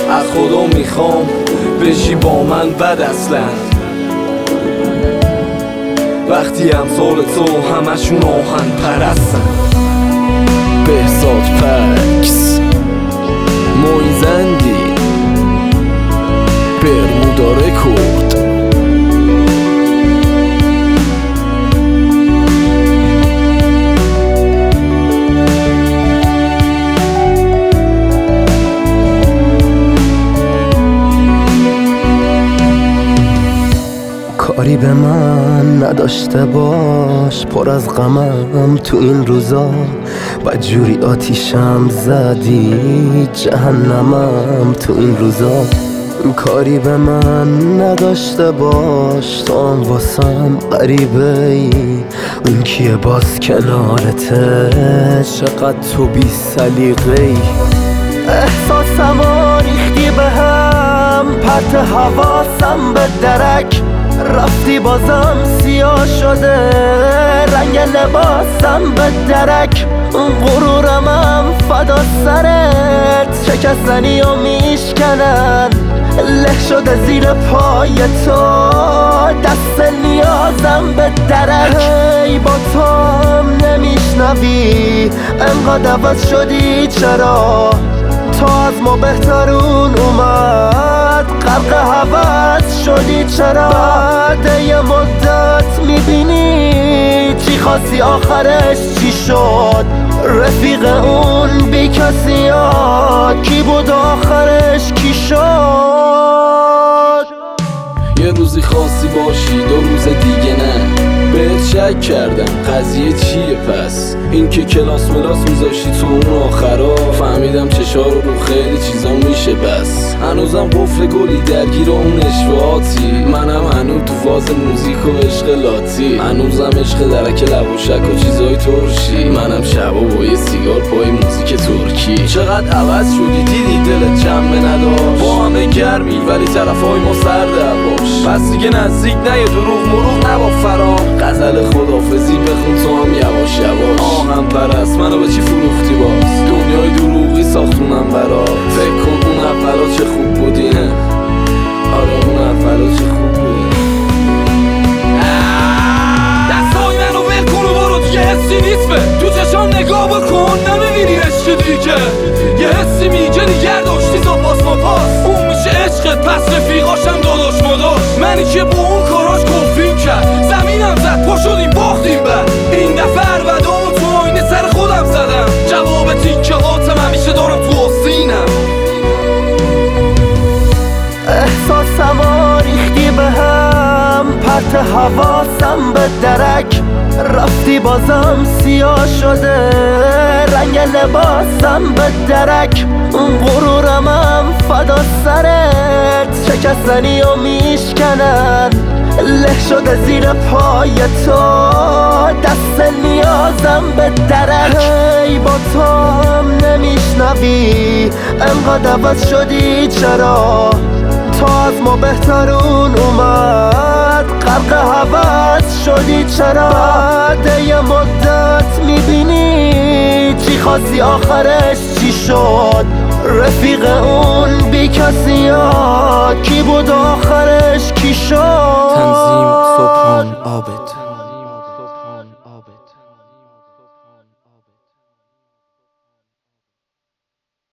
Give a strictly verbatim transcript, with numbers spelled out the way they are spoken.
از خدا میخوام بشی با من بد اصلا. وقتی امثال تو همشون آهن پرستن. بهزاد پکس، موین زندی، برمودا رکورد. کاری به من نداشته باش، پر از غمم تو این روزا، بدجوری آتیشم زدی جهنمم تو این روزا. کاری به من نداشته باش، تو هم واسم غریبه ای، اون کیه باز کنارته، چقدر تو بی سلیقه ای. احساسم و ریختی به هم، پرت حواسم به درک، رفتی بازم سیاه شده رنگ لباسم به درک. غرورمم فدا سرت، شکستنی و میشکنن، له شده زیر پای تو، دست نیازم به درک. هی با تو هم نمیشنوی، انقدر عوض شدی چرا؟ تو از ما بهترون اومد، غرق هوس شدی چرا؟ بعد یه مدت میبینی چی خواستی آخرش چی شد؟ رفیق اون بی کسی ها کی بود آخرش کی شد؟ یه روزی خواستی باشی دو روز دیگه نه، بهت شک کردم قضیه چیه پس؟ این که کلاس ملاس میذاشی تو اون آخرا، فهمیدم چشا رو رو خیلی چیزا میشه بس. هنوزم قفل گلی درگیر اون اشوهاتی، منم هنوز تو فاز موزیک و عشق لاتی، هنوزم عشق درک لب و شک و چیزای ترشی، منم شبا با یه سیگار پای موزیک ترکی. چقدر عوض شدی دیدی دلت جنبه نداشت، با همه گرمی ولی طرفای ما سرد باش. پس دیگه نزدیک نه یه دروغ مروغ نبا فرام، غزل خدافزی بخون تو هم یواش یواش. آهم پرست منو به چی فروختی باز، دنیای دروغی ساختونم برات. فکر کن اون اولا چه خوب بودی، آره اون اولا چه خوب بودی. دستای منو ول کن و برو دیگه حسی نیست، به تو چشام نگاه بکن نمیبینی عشق دیگه. یه حسی میگه نیگر داشتی زاپاس ما پاس، اون میشه عشقت پس رفیقاشم داداش مداش. منی که با اون کاراش کفرین کرد، زمینم زد پا شدیم باختیم بعد. این دفعه اربدامو تو آینه سر خودم زدم، جواب تیکه هاتم همیشه دارم تو آستینم. احساسم و ریختی به هم، پرت حواسم به درک، رفتی بازم سیاه شده رنگ لباسم به درک. غرورمم فدا سرت، شکستنی و میشکنن، له شده زیر پای تو، دست نیازم به درک. هی با تو هم نمیشنوی، انقدر عوض شدی چرا؟ تو از ما بهترون اومد، غرق هوس شدی چرا؟ بعد یه مدت میبینی چی خواستی آخرش چی شد؟ رفیق اون بی کسی ها کی بود آخرش کی شد؟ تنظیم صبحان عابد.